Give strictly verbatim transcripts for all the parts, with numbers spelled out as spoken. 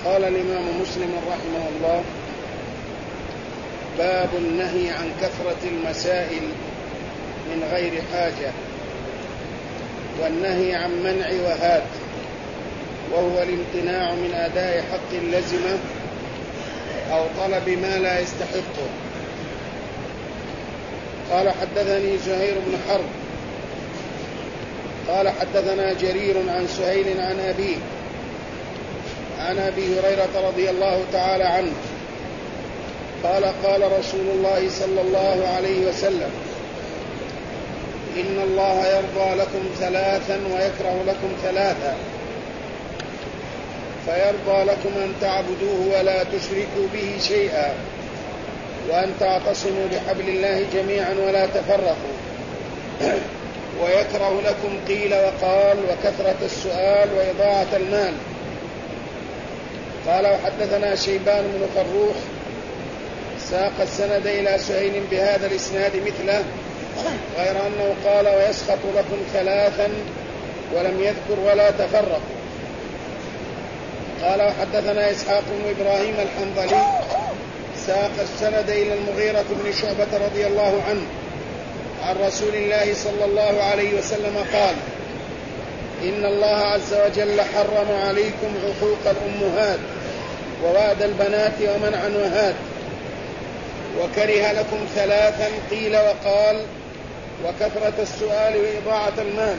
قال الإمام مسلم رحمه الله: باب النهي عن كثرة المسائل من غير حاجة، والنهي عن منع وهات، وهو الامتناع من أداء حق لزمه أو طلب ما لا يستحقه. قال: حدثني زهير بن حرب قال: حدثنا جرير عن سهيل عن أبيه عن أبي هريرة رضي الله تعالى عنه قال: قال رسول الله صلى الله عليه وسلم: إن الله يرضى لكم ثلاثا ويكره لكم ثلاثا، فيرضى لكم أن تعبدوه ولا تشركوا به شيئا، وأن تعتصموا بحبل الله جميعا ولا تفرقوا، ويكره لكم قيل وقال وكثرة السؤال وإضاعة المال. قال: وحدثنا شيبان بن فروخ ساق السند إلى سهيل بهذا الإسناد مثله، غير أنه قال: ويسخط لكم ثلاثا، ولم يذكر ولا تفرقوا. قال: وحدثنا إسحاق بن إبراهيم الحنظلي ساق السند إلى المغيرة بن شعبة رضي الله عنه عن رسول الله صلى الله عليه وسلم قال: إن الله عز وجل حرم عليكم عقوق الأمهات ووعد البنات ومنع وهات، وكره لكم ثلاثا قيل وقال وكثرة السؤال وإضاعة المال.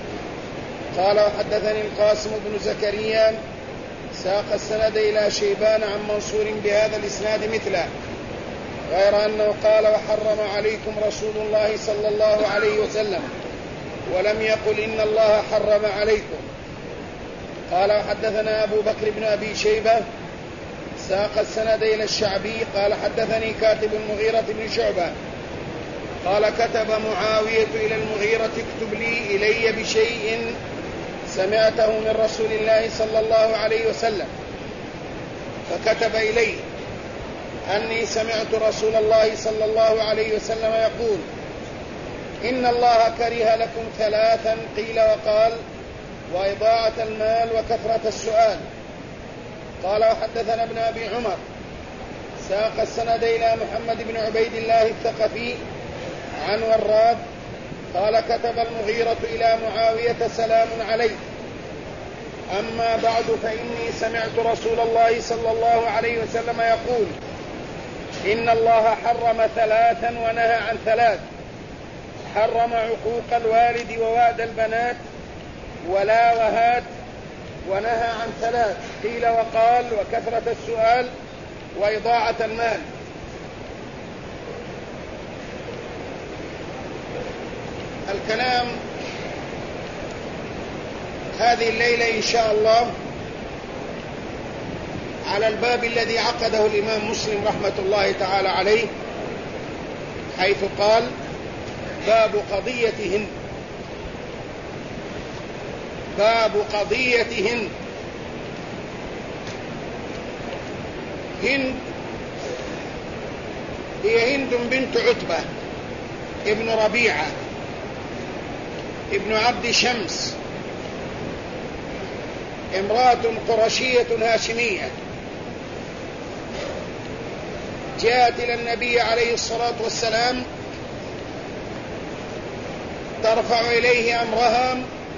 قال: وحدثني القاسم بن زكريا ساق السند إلى شيبان عن منصور بهذا الإسناد مثله، غير أنه قال: وحرم عليكم رسول الله صلى الله عليه وسلم، ولم يقل إن الله حرم عليكم. قال: وحدثنا أبو بكر بن أبي شيبة ساق السند إلى الشعبي قال: حدثني كاتب المغيرة بن شعبة قال: كتب معاوية إلى المغيرة: اكتب لي إلي بشيء سمعته من رسول الله صلى الله عليه وسلم. فكتب إليه أني سمعت رسول الله صلى الله عليه وسلم يقول: إن الله كره لكم ثلاثا قيل وقال وإضاعة المال وكثرة السؤال. قال: وحدثنا ابن أبي عمر ساق السند إلى محمد بن عبيد الله الثقفي عن وراد قال: كتب المغيرة إلى معاوية: سلام عليك، أما بعد، فإني سمعت رسول الله صلى الله عليه وسلم يقول: إن الله حرم ثلاثا ونهى عن ثلاث، حرم عقوق الوالد ووعد البنات ولا وهات، ونهى عن ثلاث قيل وقال وكثرة السؤال وإضاعة المال. الكلام هذه الليلة إن شاء الله على الباب الذي عقده الإمام مسلم رحمة الله تعالى عليه، حيث قال: باب قضيتهن. باب قضيتهن. هند هي هند بنت عتبة ابن ربيعة ابن عبد شمس، امرأة قرشية هاشمية، جاءت إلى النبي عليه الصلاة والسلام ترفع إليه أمرها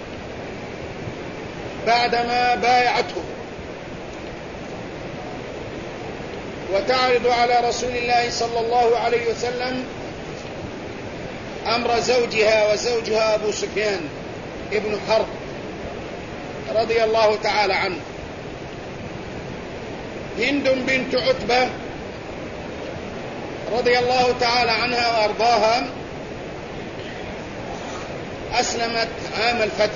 بعدما بايعته، وتعرض على رسول الله صلى الله عليه وسلم أمر زوجها، وزوجها أبو سفيان ابن حرب رضي الله تعالى عنه. هند بنت عتبة رضي الله تعالى عنها وأرضاها أسلمت عام الفتح،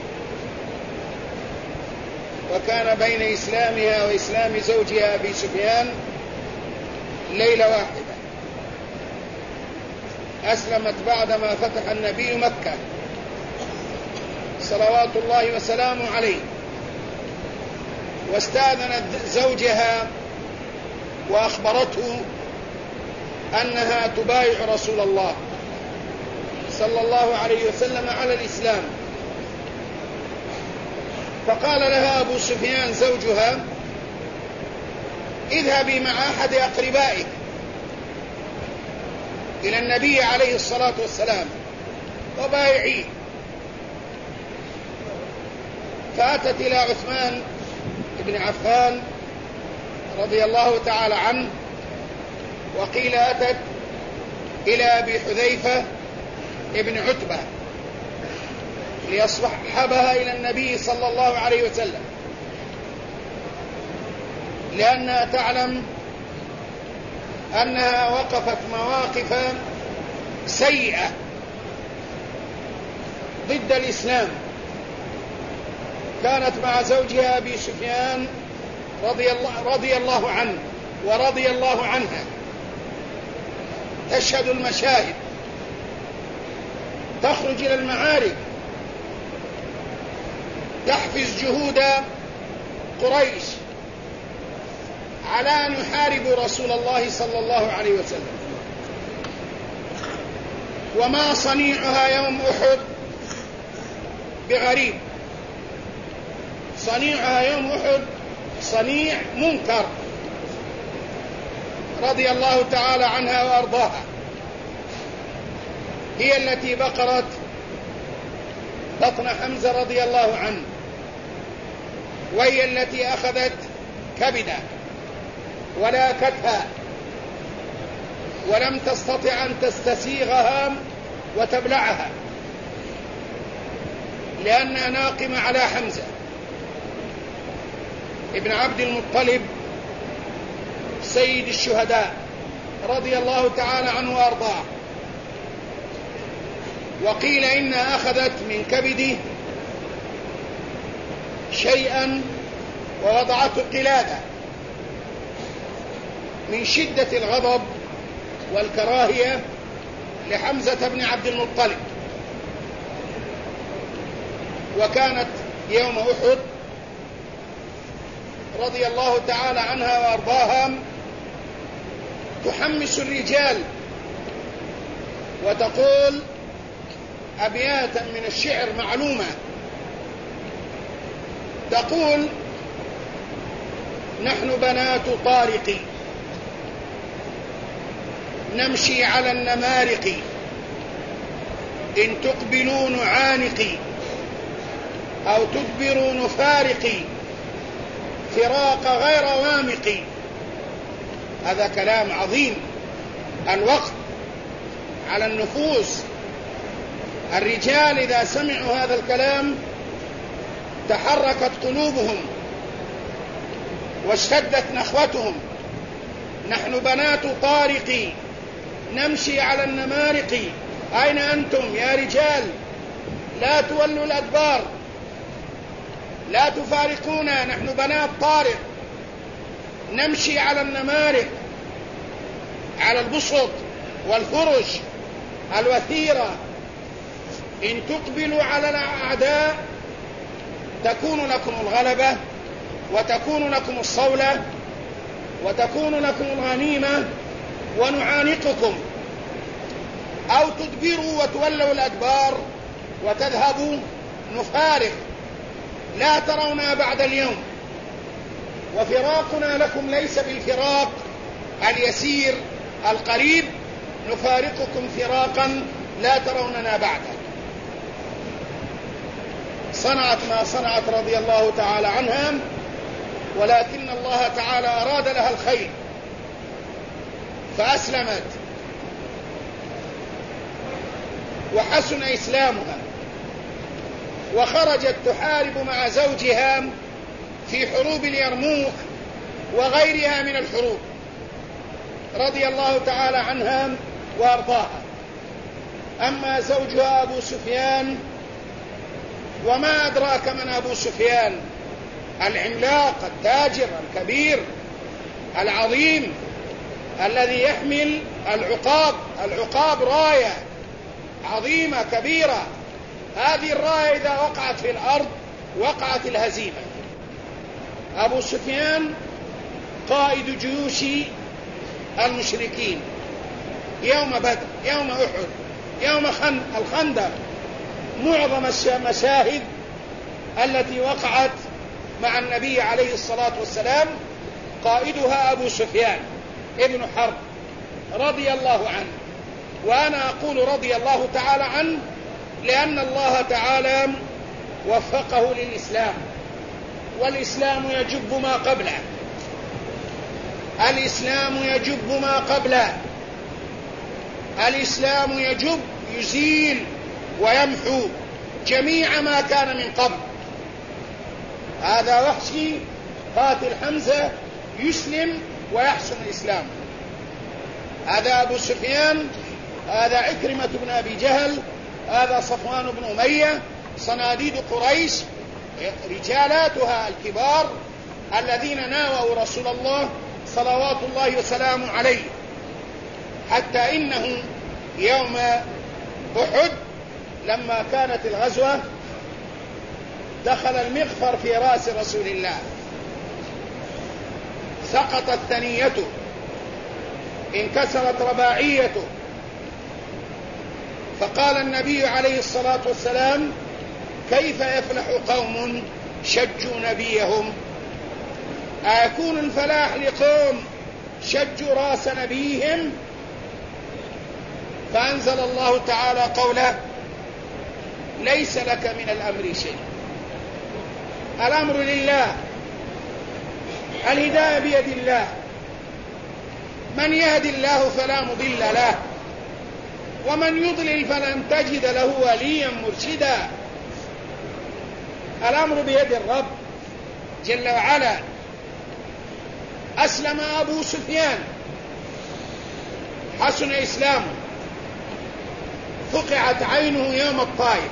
وكان بين إسلامها وإسلام زوجها أبي سفيان ليلة واحدة. أسلمت بعدما فتح النبي مكة صلوات الله وسلامه عليه، واستأذنت زوجها وأخبرته أنها تبايع رسول الله صلى الله عليه وسلم على الإسلام. فقال لها أبو سفيان زوجها: اذهبي مع أحد أقربائك إلى النبي عليه الصلاة والسلام وبايعيه. فأتت إلى عثمان بن عفان رضي الله تعالى عنه، وقيل أتت إلى أبي حذيفة ابن عتبة ليصحبها إلى النبي صلى الله عليه وسلم، لأنها تعلم أنها وقفت مواقف سيئة ضد الإسلام. كانت مع زوجها أبي سفيان رضي الله, رضي الله عنه ورضي الله عنها تشهد المشاهد، تخرج إلى المعارك، تحفز جهود قريش على أن يحاربوا رسول الله صلى الله عليه وسلم. وما صنيعها يوم أحد بغريب، صنيعها يوم أحد صنيع منكر رضي الله تعالى عنها وأرضاها. هي التي بقرت بطن حمزة رضي الله عنه، وهي التي أخذت كبده ولاكتها ولم تستطع أن تستسيغها وتبلعها، لأنها ناقمة على حمزة ابن عبد المطلب سيد الشهداء رضي الله تعالى عنه وأرضاه. وقيل إنها أخذت من كبده شيئا ووضعته قلادة من شدة الغضب والكراهية لحمزة بن عبد المطلب. وكانت يوم أحد رضي الله تعالى عنها وأرضاها تحمس الرجال وتقول أبياتا من الشعر معلومة، تقول: نحن بنات طارق نمشي على النمارق، إن تقبلوا نعانق أو تدبروا نفارق، فراق غير وامق. هذا كلام عظيم، الوقت على النفوس. الرجال إذا سمعوا هذا الكلام تحركت قلوبهم واشتدت نخوتهم. نحن بنات طارق نمشي على النمارق، أين أنتم يا رجال؟ لا تولوا الأدبار، لا تفارقونا، نحن بنات طارق نمشي على النمارق، على البسط والفرش الوثيرة. إن تقبلوا على الأعداء تكون لكم الغلبة وتكون لكم الصولة وتكون لكم الغنيمة ونعانقكم، أو تدبروا وتولوا الأدبار وتذهبوا نفارق، لا ترونا بعد اليوم. وفراقنا لكم ليس بالفراق اليسير القريب، نفارقكم فراقا لا تروننا بعده. صنعت ما صنعت رضي الله تعالى عنها، ولكن الله تعالى أراد لها الخير فأسلمت وحسن إسلامها، وخرجت تحارب مع زوجها في حروب اليرموك وغيرها من الحروب رضي الله تعالى عنها وأرضاها. أما زوجها أبو سفيان، وما أدراك من أبو سفيان، العملاق التاجر الكبير العظيم الذي يحمل العقاب. العقاب راية عظيمة كبيرة، هذه الراية إذا وقعت في الأرض وقعت الهزيمة. أبو سفيان قائد جيوش المشركين يوم بدر، يوم أحد، يوم الخندق، معظم المشاهد التي وقعت مع النبي عليه الصلاة والسلام وقائدها أبو سفيان ابن حرب رضي الله عنه. وأنا أقول رضي الله تعالى عنه لأن الله تعالى وفقه للإسلام، والإسلام يجب ما قبله، الإسلام يجب ما قبله، الإسلام يجب يزيل ويمحو جميع ما كان من قبل. هذا وحشي قاتل حمزة يسلم ويحسن الإسلام، هذا أبو سفيان، هذا عكرمة بن أبي جهل، هذا صفوان بن أمية، صناديد قريش، رجالاتها الكبار الذين ناووا رسول الله صلوات الله وسلامه عليه، حتى إنه يوم أحد لما كانت الغزوة دخل المغفر في رأس رسول الله، سقطت ثنيته، انكسرت رباعيته، فقال النبي عليه الصلاة والسلام: كيف يفلح قوم شجوا نبيهم؟ أيكون الفلاح لقوم شجوا رأس نبيهم؟ فأنزل الله تعالى قوله: ليس لك من الأمر شيء. الأمر لله، الهداية بيد الله، من يهدي الله فلا مضل له، ومن يضلل فلن تجد له وليا مرشدا. الأمر بيد الرب جل وعلا. أسلم أبو سفيان، حسن إسلامه، فقعت عينه يوم الطائف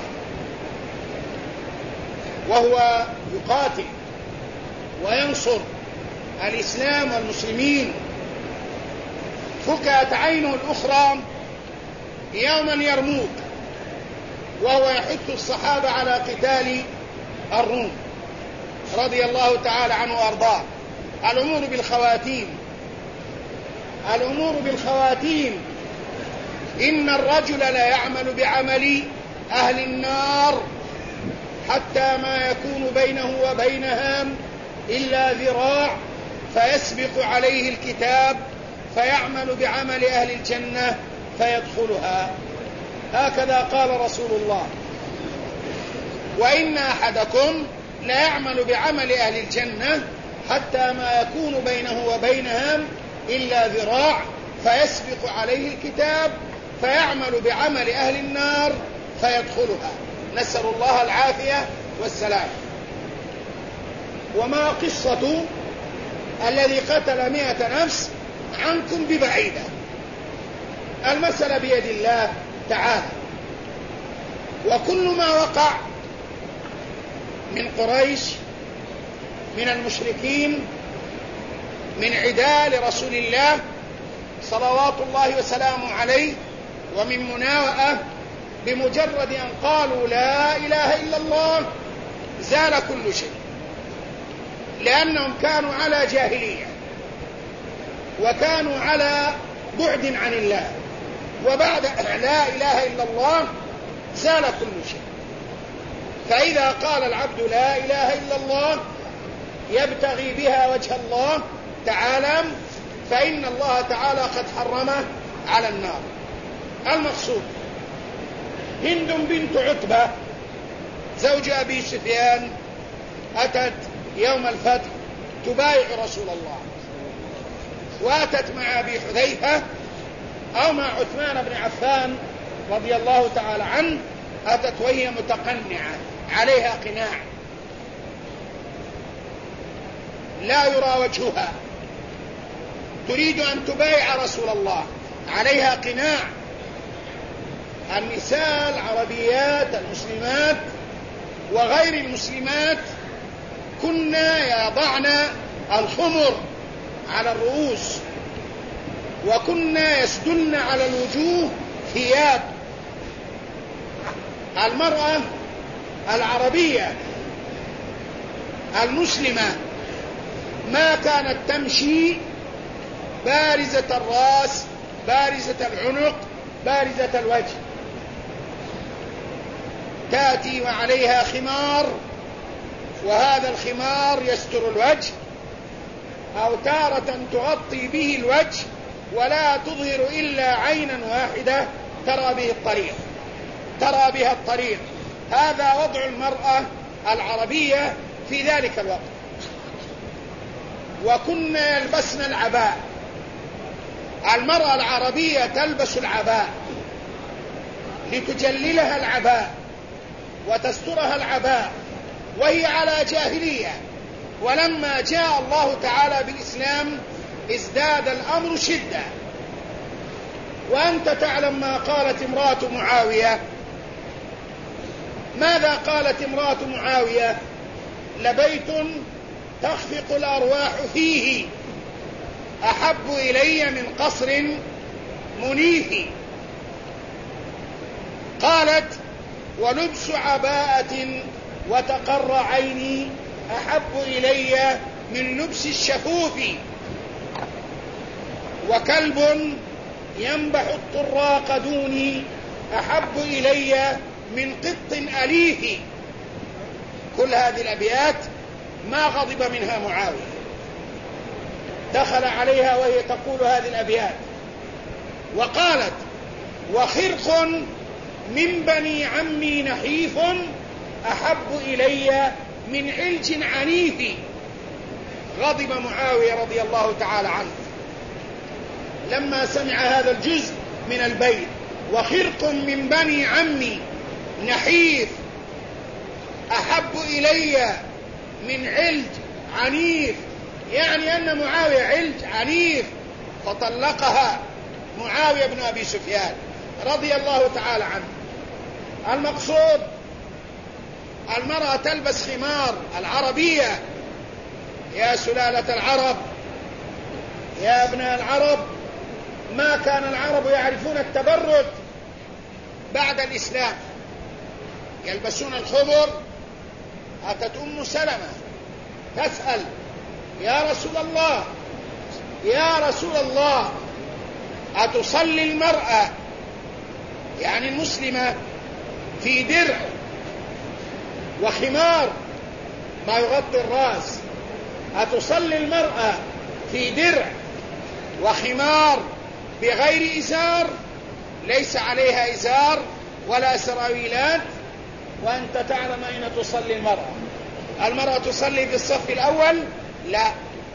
وهو يقاتل وينصر الإسلام والمسلمين، فقعت عينه الأخرى يوم اليرموك وهو يحث الصحابة على قتال الروم رضي الله تعالى عنه وأرضاه. الأمور بالخواتيم، الأمور بالخواتيم. إن الرجل لا يعمل بعمل أهل النار حتى ما يكون بينه وبينها إلا ذراع فيسبق عليه الكتاب فيعمل بعمل أهل الجنة فيدخلها. هكذا قال رسول الله: وإن أحدكم لا يعمل بعمل أهل الجنة حتى ما يكون بينه وبينها إلا ذراع فيسبق عليه الكتاب فيعمل بعمل أهل النار فيدخلها. نسأل الله العافية والسلام. وما قصة الذي قتل مئة نفس عنكم ببعيدة، المسألة بيد الله تعالى. وكل ما وقع من قريش، من المشركين، من عداء لرسول الله صلوات الله وسلامه عليه، ومن مناوئة، بمجرد أن قالوا لا إله إلا الله زال كل شيء، لأنهم كانوا على جاهلية وكانوا على بعد عن الله، وبعد لا إله إلا الله زال كل شيء. فإذا قال العبد لا إله إلا الله يبتغي بها وجه الله تعالى فإن الله تعالى قد حرمه على النار. المقصود: هند بنت عتبة زوج أبي سفيان أتت يوم الفتح تبايع رسول الله، وأتت مع أبي حذيفة أو مع عثمان بن عفان رضي الله تعالى عنه، أتت وهي متقنعة عليها قناع لا يرى وجهها، تريد أن تبايع رسول الله، عليها قناع. النساء العربيات المسلمات وغير المسلمات كنا يضعن الخمر على الرؤوس، وكنا يسدلن على الوجوه ثياب. المرأة العربية المسلمة ما كانت تمشي بارزة الرأس، بارزة العنق، بارزة الوجه، تأتي وعليها خمار، وهذا الخمار يستر الوجه أو تارة تغطي به الوجه ولا تظهر إلا عينا واحدة ترى به الطريق ترى بها الطريق. هذا وضع المرأة العربية في ذلك الوقت. وكنا يلبسن العباء. المرأة العربية تلبس العباء لتجللها العباء وتسترها العباء، وهي على جاهلية. ولما جاء الله تعالى بالإسلام ازداد الأمر شدة. وأنت تعلم ما قالت امرأة معاوية. ماذا قالت امرأة معاوية؟ لبيت تخفق الأرواح فيه أحب إلي من قصر منيف. قالت ولبس عباءة وتقر عيني أحب إلي من لبس الشفوف. وكلب ينبح الطراق دوني أحب إلي من قط أليف. كل هذه الأبيات ما غضب منها معاوية. دخل عليها وهي تقول هذه الأبيات وقالت وخرق من بني عمي نحيف أحب إلي من علج عنيف. غضب معاوية رضي الله تعالى عنه لما سمع هذا الجزء من البيت وخرق من بني عمي نحيف أحب إلي من علج عنيف، يعني أن معاوية علج عنيف. فطلقها معاوية بن أبي سفيان رضي الله تعالى عنه. المقصود المرأة تلبس خمار العربية. يا سلالة العرب، يا ابناء العرب، ما كان العرب يعرفون التبرج بعد الإسلام. يلبسون الخمر. أتت أم سلمة تسأل يا رسول الله يا رسول الله أتصلي المرأة يعني المسلمة في درع وخمار ما يغطي الرأس، أتصلي المرأة في درع وخمار بغير إزار ليس عليها إزار ولا سراويلات، وأنت تعلم أين تصلي المرأة؟ المرأة تصلي في الصف الأول؟ لا،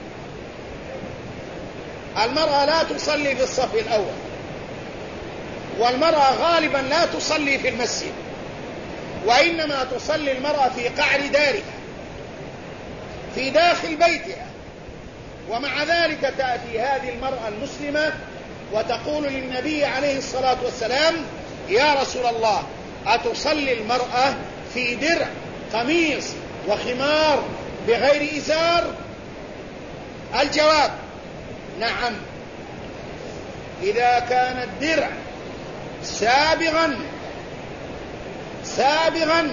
المرأة لا تصلي في الصف الأول، والمرأة غالبا لا تصلي في المسجد، وإنما تصلي المرأة في قعر دارها في داخل بيتها. ومع ذلك تأتي هذه المرأة المسلمة وتقول للنبي عليه الصلاة والسلام يا رسول الله أتصلي المرأة في درع قميص وخمار بغير إزار؟ الجواب نعم، إذا كان الدرع سابغا سابغا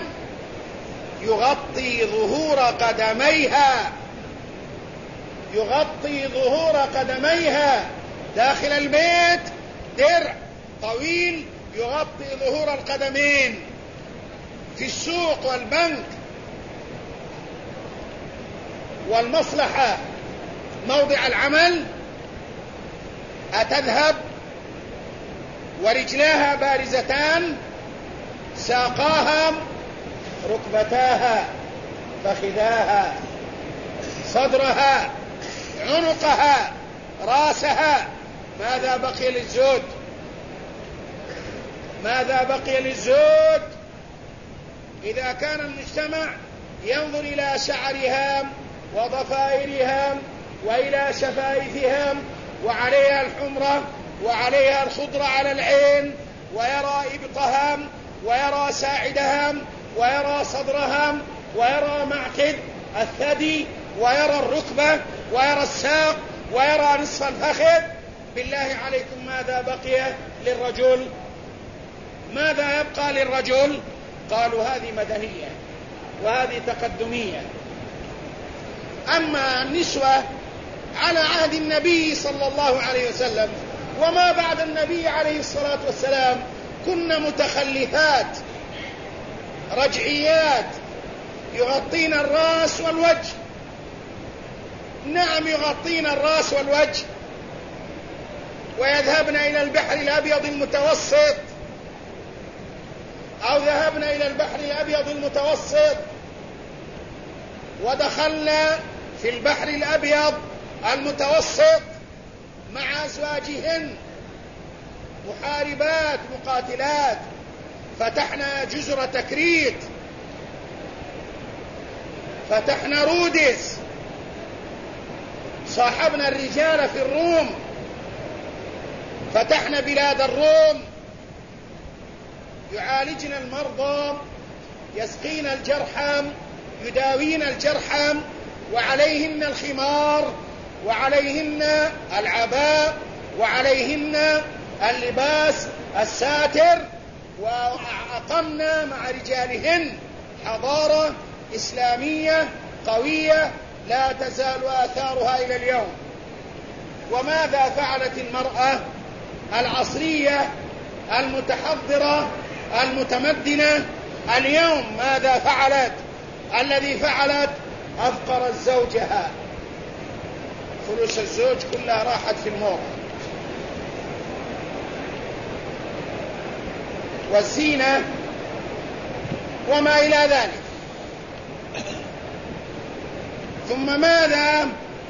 يغطي ظهور قدميها يغطي ظهور قدميها داخل البيت، درع طويل يغطي ظهور القدمين. في السوق والبنك والمصلحة موضع العمل أتذهب ورجلاها بارزتان، ساقاها، ركبتاها، فخذاها، صدرها، عنقها، راسها. ماذا بقي للزوج؟ ماذا بقي للزوج؟ إذا كان المجتمع ينظر إلى شعرها وضفائرها وإلى شفائفها وعليها الحمرة وعليها الخضرة على العين، ويرى إبطها ويرى ساعدها ويرى صدرها ويرى معقد الثدي ويرى الركبة ويرى الساق ويرى نصف الفخذ، بالله عليكم ماذا بقي للرجل؟ ماذا يبقى للرجل؟ قالوا هذه مدنية وهذه تقدمية. أما النسوة على عهد النبي صلى الله عليه وسلم وما بعد النبي عليه الصلاة والسلام كن متخلفات رجعيات يغطين الرأس والوجه. نعم يغطين الرأس والوجه، ويذهبن إلى البحر الأبيض المتوسط، أو ذهبنا إلى البحر الأبيض المتوسط ودخلنا في البحر الأبيض المتوسط مع أزواجهن محاربات مقاتلات، فتحنا جزر تكريت، فتحنا رودس، صاحبنا الرجال في الروم، فتحنا بلاد الروم، يعالجن المرضى، يسقين الجرحى، يداوين الجرحى، وعليهن الخمار، وعليهن العباء، وعليهن اللباس الساتر، وأقمنا مع رجالهن حضارة إسلامية قوية لا تزال آثارها إلى اليوم. وماذا فعلت المرأة العصرية المتحضرة المتمدنة اليوم؟ ماذا فعلت؟ الذي فعلت أفقرت زوجها، فلوس الزوج كلها راحت في الموت، والزينة وما إلى ذلك. ثم ماذا؟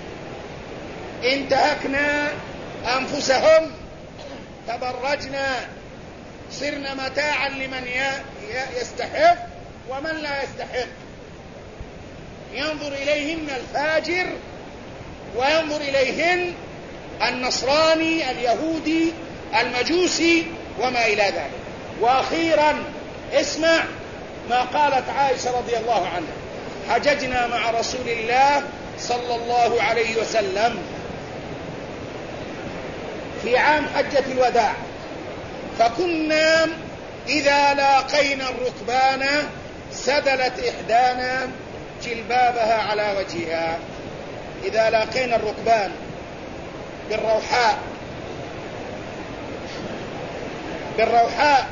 انتهكنا أنفسهم، تبرجنا، صرنا متاعا لمن يستحق ومن لا يستحق. ينظر إليهن الفاجر، وينظر إليهن النصراني اليهودي المجوسي وما إلى ذلك. وأخيرا اسمع ما قالت عائشة رضي الله عنها: حججنا مع رسول الله صلى الله عليه وسلم في عام حجة الوداع، فكنا إذا لاقينا الركبان سدلت إحدانا جلبابها على وجهها. إذا لاقينا الركبان بالروحاء بالروحاء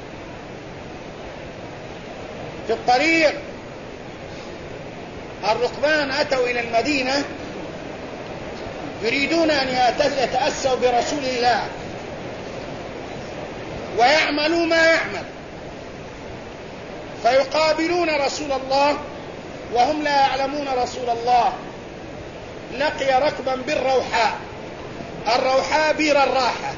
في الطريق، الركبان أتوا إلى المدينة يريدون أن يتأسوا برسول الله ويعملوا ما يعمل، فيقابلون رسول الله وهم لا يعلمون رسول الله. لقي ركبا بالروحاء، الروحاء بير الراحة،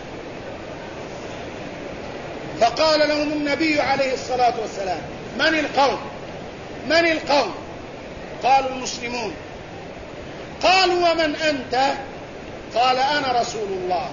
فقال لهم النبي عليه الصلاة والسلام: من القوم؟ من القوم؟ قالوا: المسلمون. قالوا: ومن أنت؟ قال: أنا رسول الله.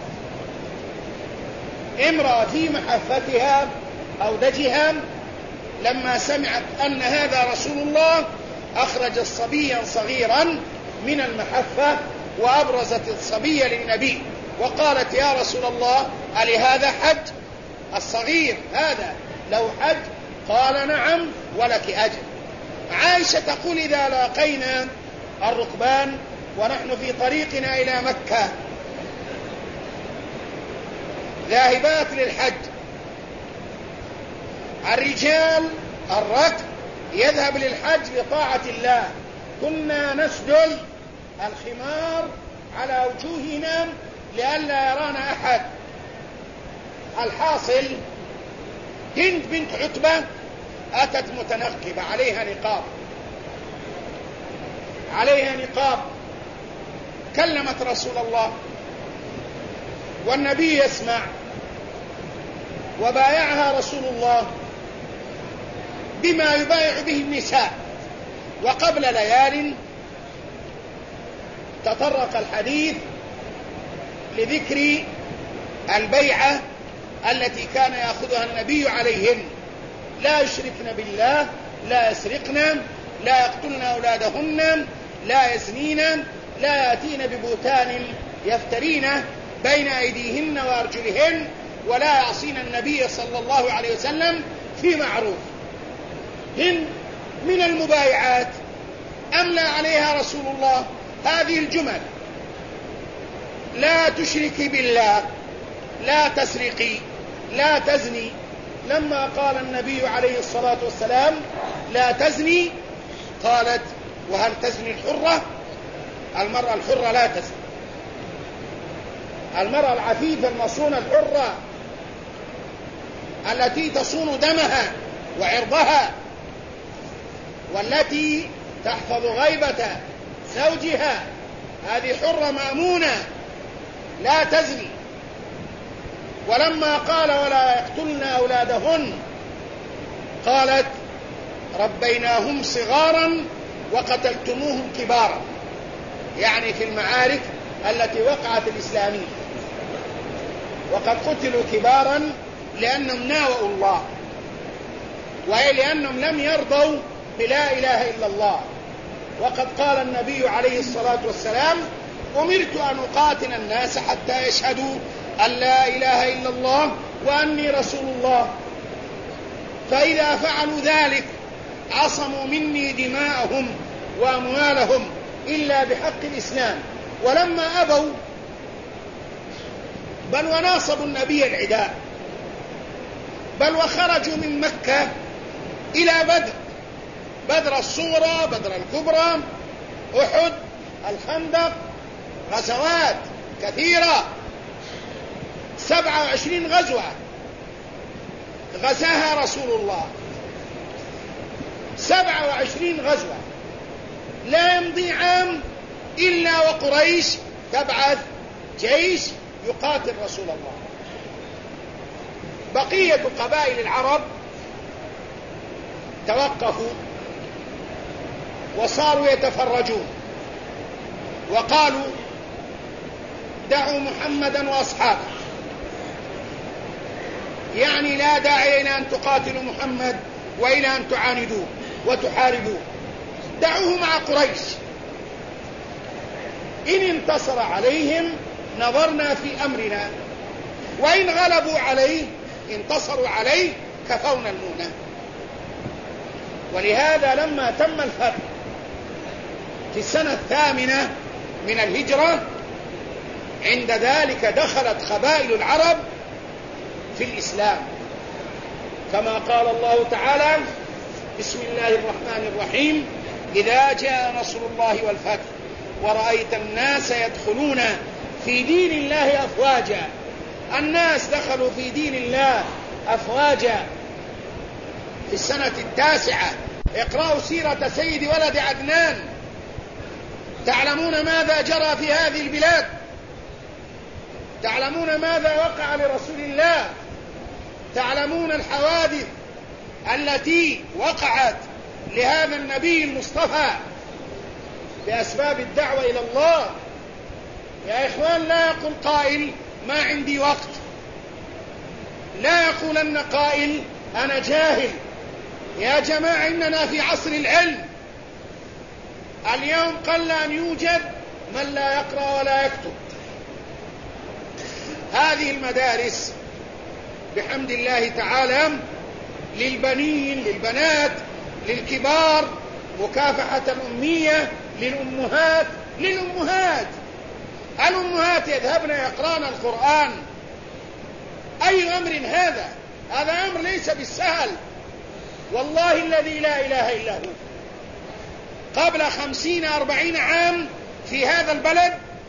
امرأة في محفتها أو دجها لما سمعت أن هذا رسول الله أخرجت صبيا صغيرا من المحفة وأبرزت الصبي للنبي وقالت: يا رسول الله، ألهذا حج؟ الصغير هذا لو حج؟ قال: نعم ولك أجر. عائشة تقول: إذا لاقينا الركبان ونحن في طريقنا إلى مكة ذاهبات للحج، الرجال الركب يذهب للحج لطاعة الله، كنا نسدل الخمار على وجوهنا لئلا يرانا أحد. الحاصل هند بنت عتبة أتت متنقبة، عليها نقاب، عليها نقاب، كلمت رسول الله والنبي يسمع، وبايعها رسول الله بما يبايع به النساء. وقبل ليال تطرق الحديث لذكر البيعة التي كان يأخذها النبي عليهن: لا يشركن بالله، لا يسرقن، لا يقتلن أولادهن، لا يزنين، لا يأتين ببهتان يفترينه بين أيديهن وأرجلهن، ولا يعصين النبي صلى الله عليه وسلم في معروف. هن من المبايعات أملى عليها رسول الله هذه الجمل: لا تشركي بالله، لا تسرقي، لا تزني. لما قال النبي عليه الصلاة والسلام: لا تزني، قالت: وهل تزني الحرة؟ المرأة الحرة لا تزني. المرأة العفيفة المصونة الحرة التي تصون دمها وعرضها والتي تحفظ غيبة زوجها، هذه حرة مأمونة لا تزني. ولما قال ولا يقتلن أولادهن قالت ربيناهم صغارا وقتلتموهم كبارا، يعني في المعارك التي وقعت الإسلامية، وقد قتلوا كبارا لأنهم ناوأوا الله، وهي لأنهم لم يرضوا بلا إله إلا الله. وقد قال النبي عليه الصلاة والسلام أمرت أن أقاتل الناس حتى يشهدوا أن لا إله إلا الله وأني رسول الله، فإذا فعلوا ذلك عصموا مني دماءهم وأموالهم إلا بحق الإسلام. ولما أبوا بل وناصبوا النبي العداء، بل وخرجوا من مكة إلى بدر، بدر الصغرى بدر الكبرى أحد الخندق، غزوات كثيرة، سبعة وعشرين غزوة غزاها رسول الله، سبعة وعشرين غزوة، لا يمضي عام إلا وقريش تبعث جيش يقاتل رسول الله. بقية قبائل العرب توقفوا وصاروا يتفرجون وقالوا دعوا محمدا وأصحابه، يعني لا داعي إلى أن تقاتلوا محمد وإلى أن تعاندوه وتحاربوه، دعوه مع قريش، إن انتصر عليهم نظرنا في أمرنا، وإن غلبوا عليه انتصروا عليه كفونا المونة. ولهذا لما تم الفتح في السنة الثامنة من الهجرة، عند ذلك دخلت قبائل العرب في الإسلام، كما قال الله تعالى بسم الله الرحمن الرحيم إذا جاء نصر الله والفتح ورأيت الناس يدخلون في دين الله أفواجا. الناس دخلوا في دين الله أفواجا في السنة التاسعة. اقرأوا سيرة سيد ولد عدنان تعلمون ماذا جرى في هذه البلاد، تعلمون ماذا وقع لرسول الله، تعلمون الحوادث التي وقعت لهذا النبي المصطفى بأسباب الدعوة إلى الله. يا إخوان، لا يقول قائل ما عندي وقت، لا يقولن قائل أنا جاهل. يا جماعة، إننا في عصر العلم. اليوم قل أن يوجد من لا يقرأ ولا يكتب. هذه المدارس بحمد الله تعالى للبنين للبنات للكبار، مكافحة الأمية للأمهات للأمهات الأمهات يذهبن يقرأن القرآن. أي أمر هذا؟ هذا أمر ليس بالسهل، والله الذي لا إله إلا هو. قبل خمسين أربعين عام في هذا البلد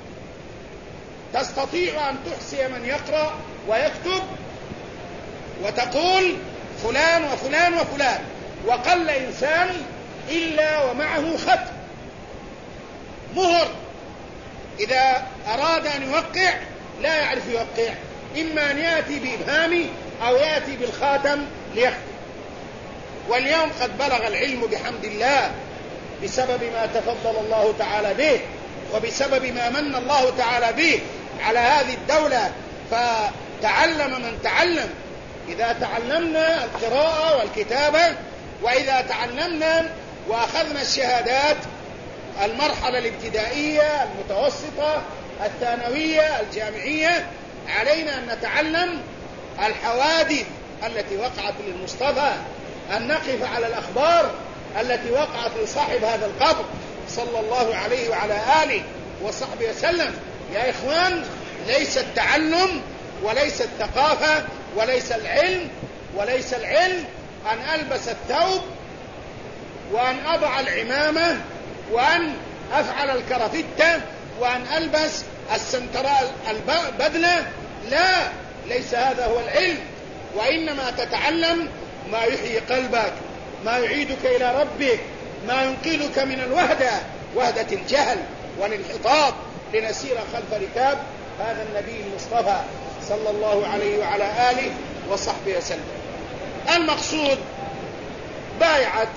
تستطيع أن تحصي من يقرأ ويكتب وتقول فلان وفلان وفلان، وقل إنسان إلا ومعه ختم مهر، إذا أراد أن يوقع لا يعرف يوقع، إما أن يأتي بإبهامه أو يأتي بالخاتم ليختم. واليوم قد بلغ العلم بحمد الله بسبب ما تفضل الله تعالى به، وبسبب ما من الله تعالى به على هذه الدولة، فتعلم من تعلم. إذا تعلمنا القراءة والكتابة، وإذا تعلمنا وأخذنا الشهادات المرحلة الابتدائية المتوسطة الثانوية الجامعية، علينا أن نتعلم الحوادث التي وقعت للمصطفى، أن نقف على الأخبار التي وقعت لصاحب هذا القبر صلى الله عليه وعلى آله وصحبه وسلم. يا إخوان، ليس التعلم وليس الثقافة وليس العلم وليس العلم أن ألبس الثوب وأن أضع العمامة وأن أفعل الكرافتة وأن ألبس السنتراء البدلة، لا، ليس هذا هو العلم، وإنما تتعلم ما يحيي قلبك، ما يعيدك إلى ربك، ما ينقذك من الوهدة، وهدة الجهل والانحطاط، لنسير خلف ركاب هذا النبي المصطفى صلى الله عليه وعلى آله وصحبه وسلم. المقصود بايعت،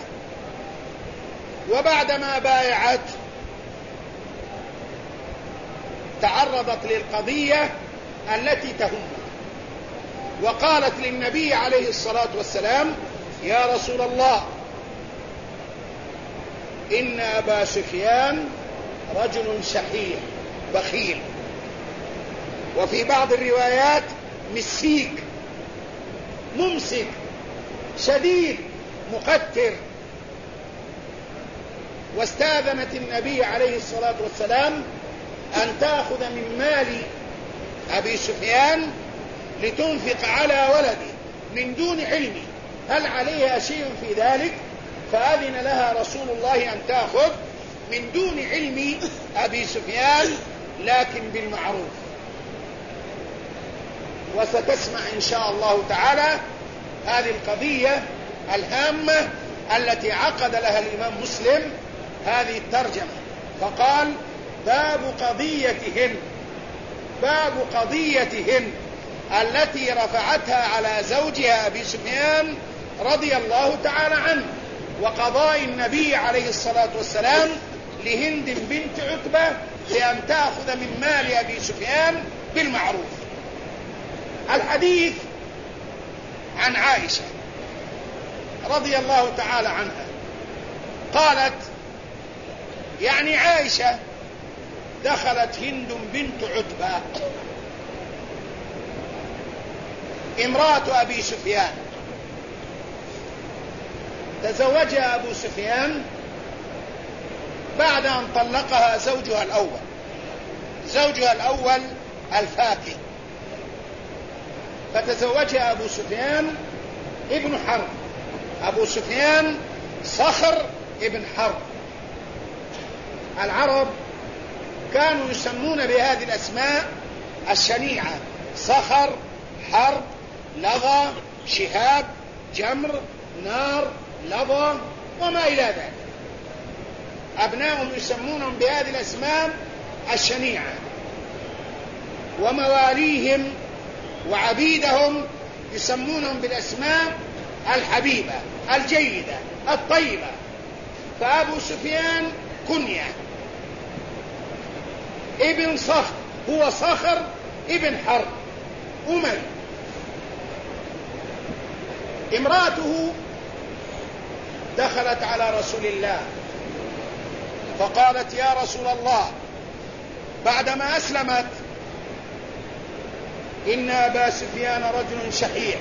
وبعدما بايعت تعرضت للقضية التي تهمها، وقالت للنبي عليه الصلاة والسلام: يا رسول الله، إن أبا سفيان رجل شحيح بخيل، وفي بعض الروايات مسيك ممسك شديد مقتر. واستاذنت النبي عليه الصلاة والسلام أن تأخذ من مال أبي سفيان لتنفق على ولده من دون علمه هل عليها شيء في ذلك، فأذن لها رسول الله أن تأخذ من دون علم أبي سفيان لكن بالمعروف. وستسمع إن شاء الله تعالى هذه القضية الهامة التي عقد لها الإمام مسلم هذه الترجمة، فقال: باب قضيتهن، باب قضيتهن التي رفعتها على زوجها أبي سفيان رضي الله تعالى عنه، وقضاء النبي عليه الصلاة والسلام لهند بنت عتبة لأن تأخذ من مال أبي سفيان بالمعروف. الحديث عن عائشة رضي الله تعالى عنها قالت، يعني عائشة دخلت هند بنت عتبة امرأة أبي سفيان، تزوجها أبو سفيان بعد أن طلقها زوجها الأول، زوجها الأول الفاكه، فتزوجها أبو سفيان ابن حرب، أبو سفيان صخر ابن حرب. العرب كانوا يسمون بهذه الأسماء الشنيعة: صخر، حرب، لظى، شهاب، جمر، نار، لظى، وما إلى ذلك. أبنائهم يسمونهم بهذه الأسماء الشنيعة، ومواليهم وعبيدهم يسمونهم بالأسماء الحبيبة الجيدة الطيبة. فأبو سفيان كنية ابن صخر، هو صخر ابن حرب أموي. امرأته دخلت على رسول الله فقالت: يا رسول الله، بعدما أسلمت، إن أبا سفيان رجل شحيح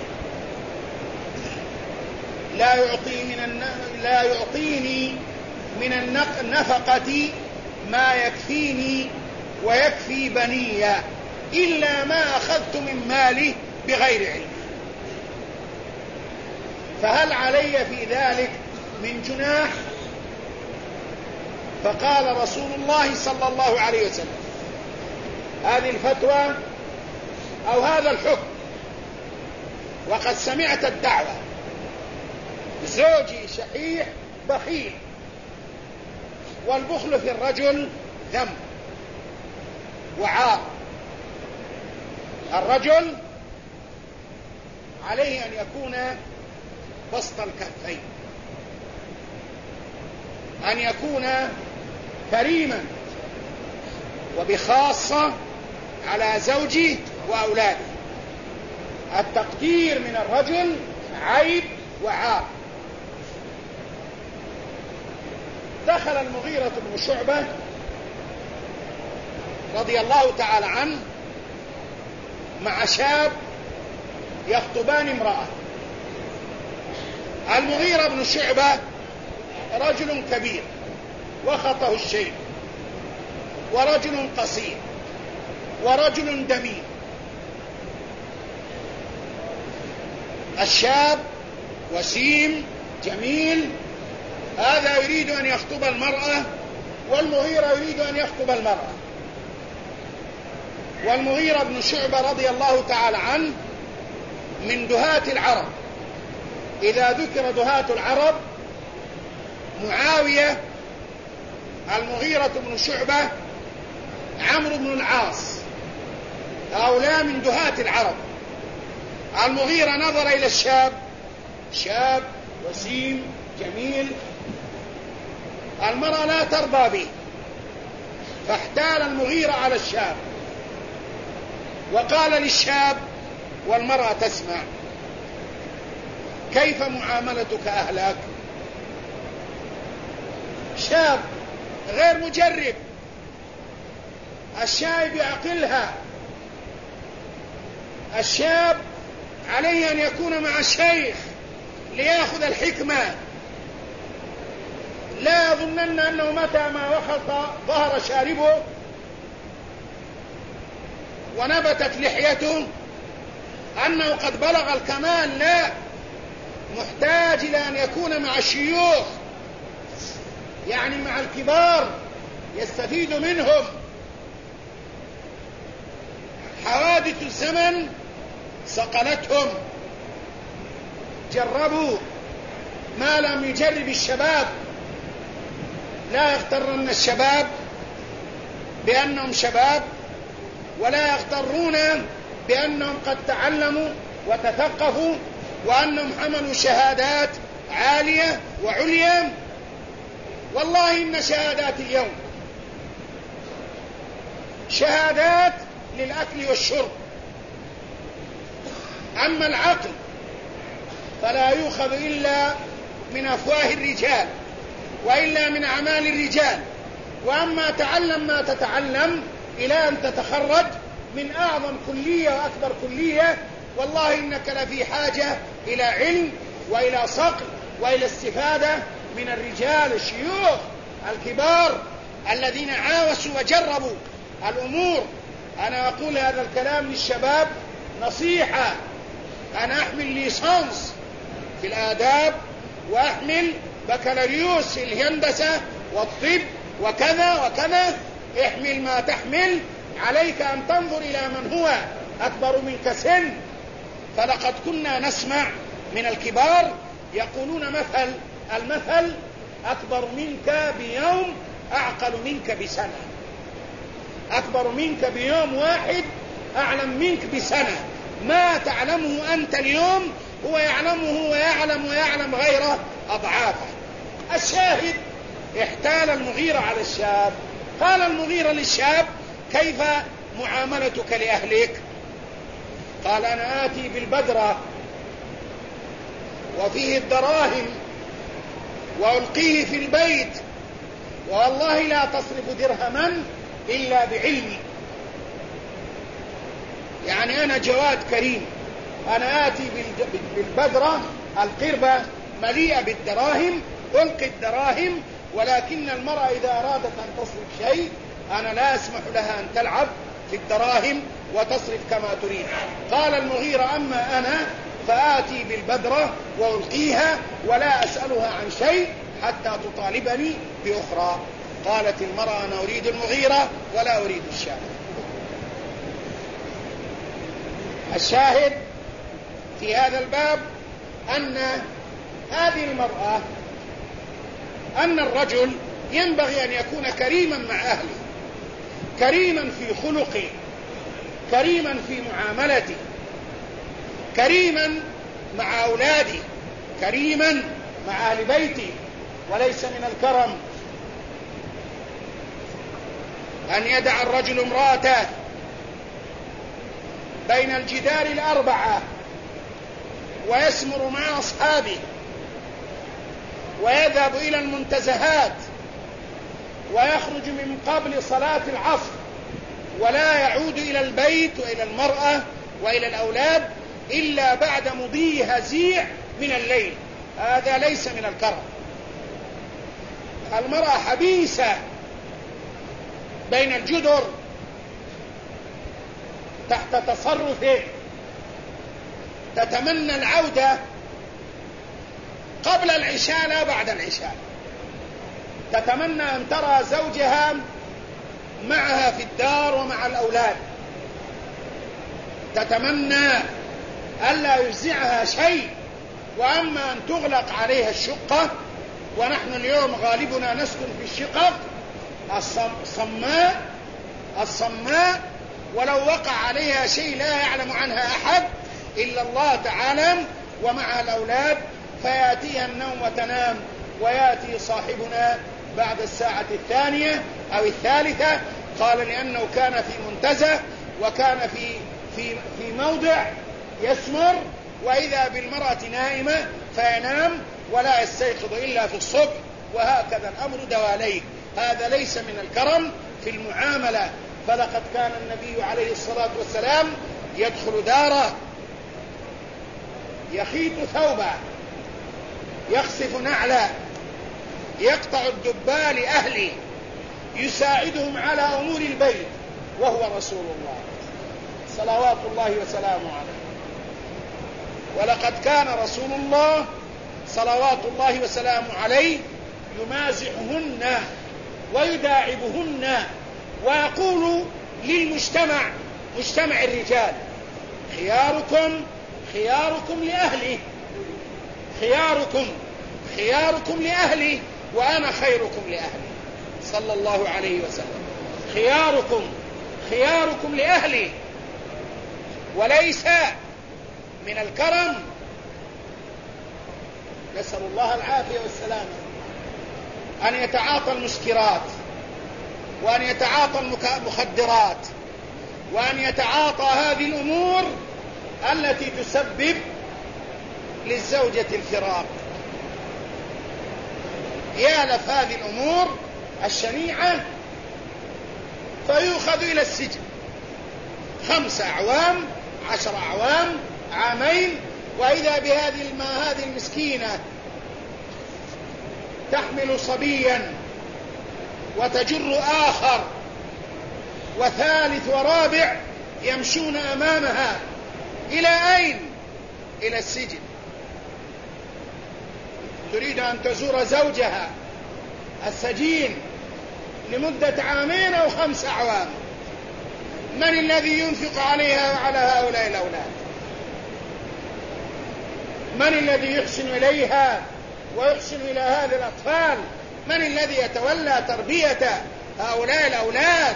لا يعطي من الن... لا يعطيني من النفقة ما يكفيني ويكفي بني إلا ما أخذت من ماله بغير علم، فهل علي في ذلك من جناح؟ فقال رسول الله صلى الله عليه وسلم: هذه الفتوى أو هذا الحكم وقد سمعت الدعوة، زوجي شحيح بخيل، والبخل في الرجل ذنب وعار. الرجل عليه أن يكون بسط الكفين، أن يكون كريما، وبخاصة على زوجه وأولاده. التقدير من الرجل عيب وعار. دخل المغيرة بن شعبة رضي الله تعالى عنه مع شاب يخطبان امرأة. المغيرة بن شعبة رجل كبير وخطه الشيب، ورجل قصير، ورجل دميم. الشاب وسيم جميل، هذا يريد أن يخطب المرأة والمغيرة يريد أن يخطب المرأة. والمغيرة بن شعبة رضي الله تعالى عنه من دهاة العرب. إذا ذكر دهاة العرب معاوية، المغيرة بن شعبة، عمرو بن العاص، هؤلاء من دهاة العرب. المغيرة نظر إلى الشاب، شاب وسيم جميل، المرأة لا ترضى به، فاحتال المغيرة على الشاب وقال للشاب والمرأة تسمع: كيف معاملتك أهلك؟ شاب غير مجرب، الشايب يعقلها، الشاب عليه أن يكون مع الشيخ ليأخذ الحكمة، لا يظنن أنه متى ما وخط ظهر شاربه ونبتت لحيته أنه قد بلغ الكمال، لا، محتاج إلى أن يكون مع الشيوخ، يعني مع الكبار، يستفيد منهم. حوادث الزمن صقلتهم، جربوا ما لم يجرب الشباب. لا يغترن الشباب بأنهم شباب، ولا يغترون بأنهم قد تعلموا وتثقفوا وأنهم حملوا شهادات عالية وعليا. والله إن شهادات اليوم شهادات للأكل والشرب، أما العقل فلا يؤخذ إلا من أفواه الرجال وإلا من أعمال الرجال. وأما تعلم ما تتعلم إلى أن تتخرج من أعظم كلية وأكبر كلية، والله إنك لفي حاجة إلى علم وإلى صقل وإلى استفادة من الرجال الشيوخ الكبار الذين عاوسوا وجربوا الأمور. أنا أقول هذا الكلام للشباب نصيحة. أنا أحمل ليسانس في الآداب وأحمل بكالوريوس في الهندسة والطب وكذا وكذا. احمل ما تحمل، عليك أن تنظر إلى من هو أكبر منك سن. فلقد كنا نسمع من الكبار يقولون مثل المثل: أكبر منك بيوم أعقل منك بسنة. أكبر منك بيوم واحد أعلم منك بسنة. ما تعلمه أنت اليوم هو يعلمه ويعلم ويعلم غيره أضعافه. الشاهد: احتال المغيرة على الشاب. قال المغيرة للشاب: كيف معاملتك لأهلك؟ قال: أنا آتي بالبدرة وفيه الدراهم وألقيه في البيت، والله لا تصرف درهما إلا بعلمي. يعني أنا جواد كريم، أنا آتي بالبدرة القربة مليئة بالدراهم، ألقي الدراهم، ولكن المرأة إذا أرادت أن تصرف شيء أنا لا أسمح لها أن تلعب في الدراهم وتصرف كما تريد. قال المغيرة: أما أنا فآتي بالبدرة وألقيها ولا أسألها عن شيء حتى تطالبني بأخرى. قالت المرأة: أنا أريد المغيرة ولا أريد الشاب. الشاهد في هذا الباب أن هذه المرأة، أن الرجل ينبغي أن يكون كريما مع أهله، كريما في خلقه، كريما في معاملته، كريما مع أولاده، كريما مع أهل بيته. وليس من الكرم أن يدع الرجل امرأته بين الجدار الأربعة ويسمر مع أصحابه ويذهب إلى المنتزهات ويخرج من قبل صلاة العصر ولا يعود إلى البيت وإلى المرأة وإلى الأولاد إلا بعد مضي هزيع من الليل. هذا ليس من الكرم. المرأة حبيسة بين الجدر تحت تصرفه، تتمنى العودة قبل العشاء لا بعد العشاء. تتمنى أن ترى زوجها معها في الدار ومع الأولاد، تتمنى ألا يفزعها شيء، وأما أن تغلق عليها الشقة، ونحن اليوم غالبنا نسكن في الشقق الصماء الصماء ولو وقع عليها شيء لا يعلم عنها أحد إلا الله تعالى، ومع الأولاد، فيأتيها النوم وتنام، ويأتي صاحبنا بعد الساعة الثانية أو الثالثة. قال لأنه كان في منتزه، وكان في, في, في موضع يسمر، وإذا بالمرأة نائمة فينام ولا يستيقظ إلا في الصبح، وهكذا الأمر دواليك. هذا ليس من الكرم في المعاملة. فلقد كان النبي عليه الصلاة والسلام يدخل داره، يخيط ثوبا، يخسف نعلا، يقطع الدباء لأهله، يساعدهم على أمور البيت، وهو رسول الله صلوات الله وسلامه عليه. ولقد كان رسول الله صلوات الله وسلامه عليه يمازحهن ويداعبهن، ويقول للمجتمع، مجتمع الرجال: خياركم خياركم لأهله، خياركم خياركم لأهله، وأنا خيركم لأهلي، صلى الله عليه وسلم. خياركم خياركم لأهله. وليس من الكرم، نسأل الله العافية والسلامة، أن يتعاطى المسكرات، وأن يتعاطى المخدرات، وأن يتعاطى هذه الأمور التي تسبب للزوجة الفراق. يالف هذه الأمور الشنيعة، فيؤخذ إلى السجن خمس أعوام، عشر أعوام، عامين. وإذا بهذه ما هذه المسكينة تحمل صبيا وتجر آخر وثالث ورابع يمشون أمامها، إلى أين؟ إلى السجن. تريد أن تزور زوجها السجين لمدة عامين أو خمس أعوام. من الذي ينفق عليها وعلى هؤلاء الأولاد؟ من الذي يحسن إليها ويحسن إلى هذه الأطفال؟ من الذي يتولى تربية هؤلاء الأولاد؟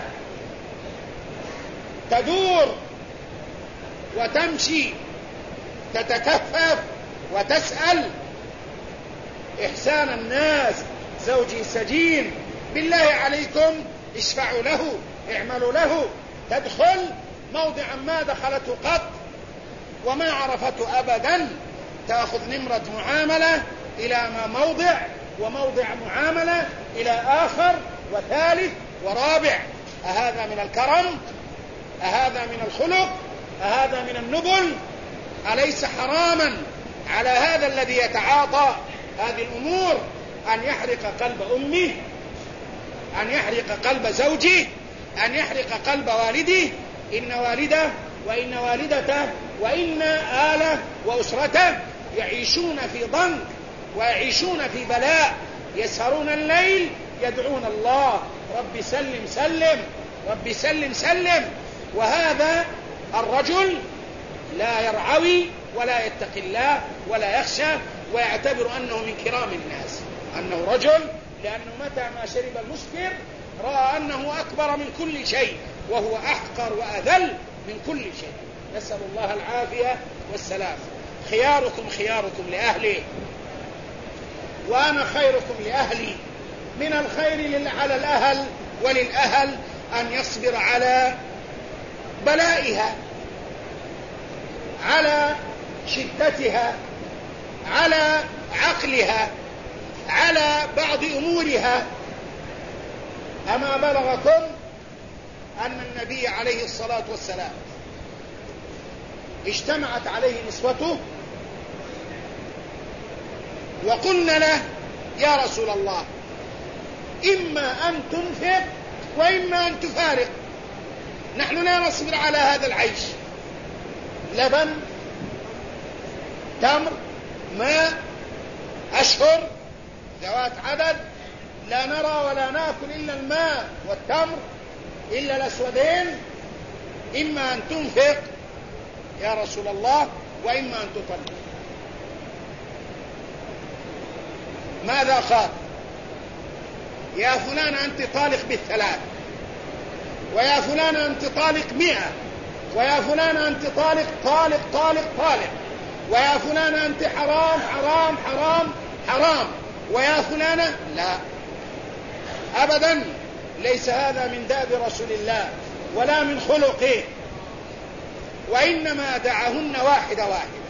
تدور وتمشي، تتكفف وتسأل. إحسان الناس، زوجي سجين، بالله عليكم اشفعوا له، اعملوا له. تدخل موضعا ما دخلته قط وما عرفته أبدا، تأخذ نمرة معاملة إلى ما موضع، وموضع معاملة إلى آخر وثالث ورابع. أهذا من الكرم؟ أهذا من الخلق؟ أهذا من النبل؟ أليس حراما على هذا الذي يتعاطى هذه الأمور أن يحرق قلب أمه، أن يحرق قلب زوجه، أن يحرق قلب والده؟ إن والده وإن والدته وإن آله وأسرته يعيشون في ضنك ويعيشون في بلاء، يسهرون الليل يدعون الله: رب سلم سلم، رب سلم سلم. وهذا الرجل لا يرعوي ولا يتقي الله ولا يخشى، ويعتبر أنه من كرام الناس، أنه رجل، لأنه متى ما شرب المسكر رأى أنه أكبر من كل شيء، وهو أحقر وأذل من كل شيء. نسأل الله العافية والسلام. خياركم خياركم لأهلي، وأنا خيركم لأهلي. من الخير على الأهل وللأهل أن يصبر على بلائها، على شدتها، على عقلها، على بعض أمورها. أما بلغكم أن النبي عليه الصلاة والسلام اجتمعت عليه نسوته وقلنا له: يا رسول الله، إما أن تنفق وإما أن تفارق، نحن لا نصبر على هذا العيش. لبن، تمر، ماء، أشهر ذوات عدد، لا نرى ولا نأكل إلا الماء والتمر إلا الأسودين، إما أن تنفق يا رسول الله وإما أن تطلق. ماذا قال؟ يا فلان أنت طالق بالثلاث، ويا فلان أنت طالق مئة، ويا فلان أنت طالق طالق طالق طالق، ويا فلان أنت حرام حرام حرام حرام، ويا فلانة لا أبدا، ليس هذا من داب رسول الله ولا من خلقه، وإنما دعاهن واحدة واحدة،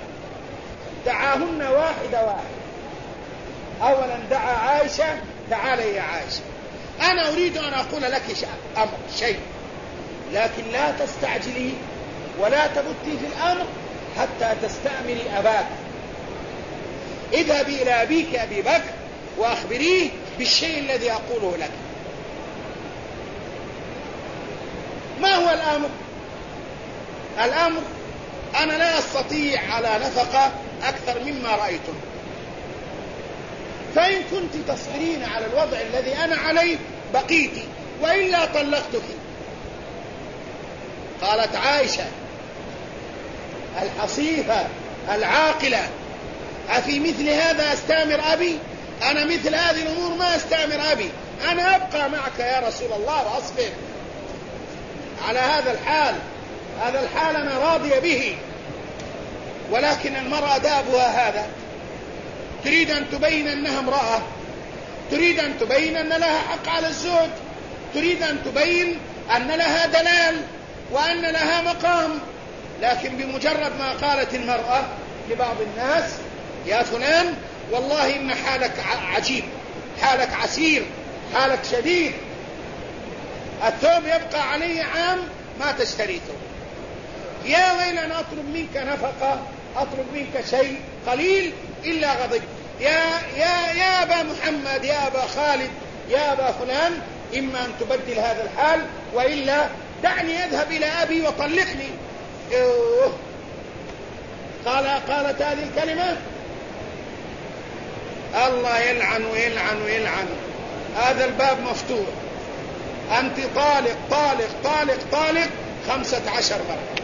دعاهن واحدة واحدة. أولا دعا عائشة، تعالي يا عائشة أنا أريد أن أقول لك أمر شيء، لكن لا تستعجلي ولا تبتي في الأمر حتى تستأمري أباك. اذهبي إلى أبيك أبي بكر وأخبريه بالشيء الذي أقوله لك. ما هو الأمر؟ الأمر أنا لا أستطيع على نفقة أكثر مما رأيتم، فإن كنت تصبرين على الوضع الذي أنا عليه بقيت، وإلا طلقتك. قالت عائشة الحصيفة العاقلة أفي مثل هذا أستأمر أبي؟ أنا مثل هذه الأمور ما أستأمر أبي، أنا أبقى معك يا رسول الله وأصبر على هذا الحال، هذا الحال أنا راضية به. ولكن المرأة دابها هذا، تريد أن تبين أنها امرأة، تريد أن تبين أن لها حق على الزوج، تريد أن تبين أن لها دلال وأن لها مقام. لكن بمجرد ما قالت المرأة لبعض الناس يا فلان والله إن حالك عجيب، حالك عسير، حالك شديد، الثوب يبقى علي عام ما تشتري ثوب، يا ويل أنا أطلب منك نفقة، أطلب منك شيء قليل إلا غضب. يا, يا, يا أبا محمد، يا أبا خالد، يا أبا فلان، إما أن تبدل هذا الحال وإلا دعني أذهب إلى أبي وطلقني. إيوه. قال قالت هذه الكلمة، الله يلعن ويلعن ويلعن، هذا الباب مفتوح، أنت طالق طالق طالق طالق خمسة عشر مرة،